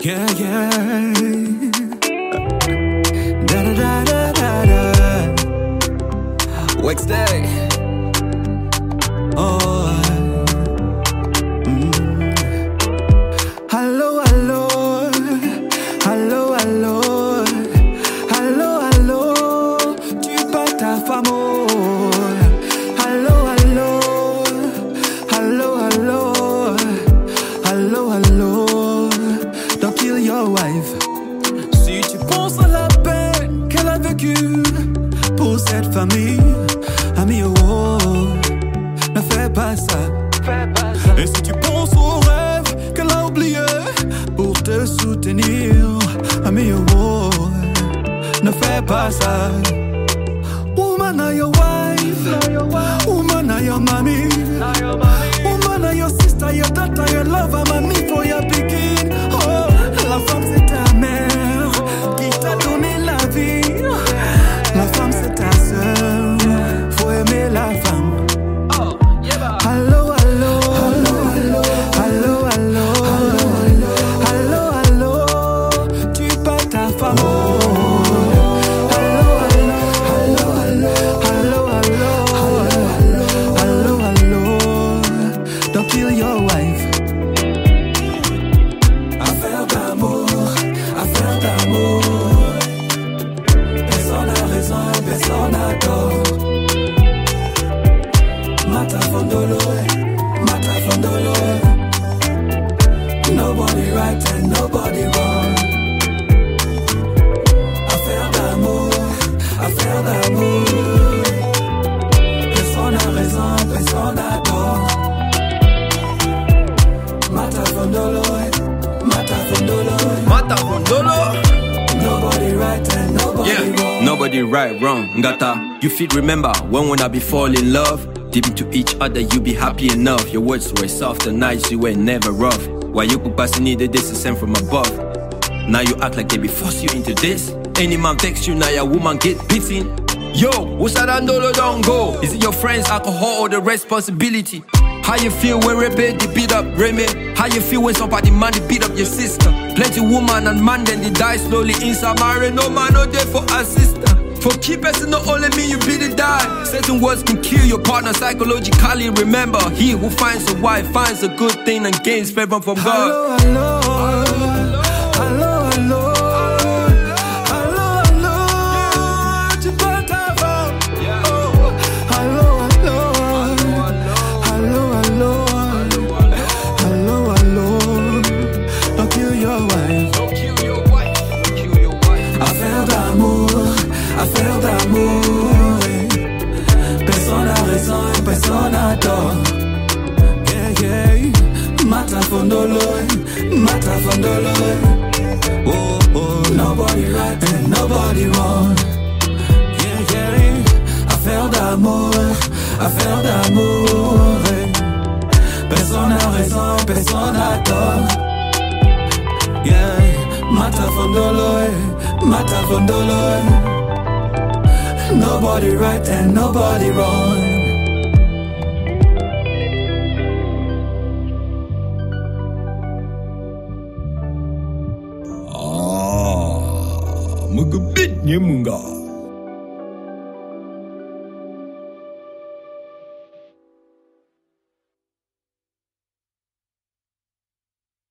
Yeah, yeah. Da da da da da da. Wednesday. Oh. Hello, hello. Hello, hello. Hello, hello. Tu pas ta femme. Hello, hello. Hello, hello. Hello, hello. Don't kill your wife. Si tu penses à la peine qu'elle a vécue pour cette famille, ami, oh, ne fais pas ça. Et si tu penses au rêve qu'elle a oublié pour te soutenir, ami, oh, ne fais pas ça. Woman, are your wife. Woman, are your mommy. Woman, are your sister, your daughter, your lover, mommy for your picking. Oh, la femme c'est ta mère qui t'a donné la vie. La femme c'est ta sœur. Faut aimer la femme. Hello, hello. Hello, hello. Hello, hello. Tu pas ta femme. Nobody right and nobody wrong. Affaire d'amour. Personne a raison, personne a tort. Mata fondolo. Nobody right and nobody wrong. Nobody right, wrong, ngata. You feel remember when I be fall in love. Deep into each other, you be happy enough. Your words were soft and nice, you were never rough. Why you could pass needed this is sent from above. Now you act like they be force you into this. Any man text you, now your woman get beaten. Yo, what's that andolo don't go? Is it your friends, alcohol, or the responsibility? How you feel when Rebe they beat up Remy? How you feel when somebody man they beat up your sister? Plenty woman and man then they die slowly inside marriage. No man no there for a sister. For key person not only mean you be the die. Certain words can kill your partner psychologically. Remember, he who finds a wife finds a good thing and gains favor from God. Hello, hello. Hello, hello. Affaire d'amour, personne a raison et personne a tort. Yeah, yeah. Mata fondolo. Oh, oh. Nobody right and nobody wrong. Yeah, yeah. Affaire d'amour. Personne a raison, personne a tort. Yeah, mata fondolo. Nobody right and nobody wrong.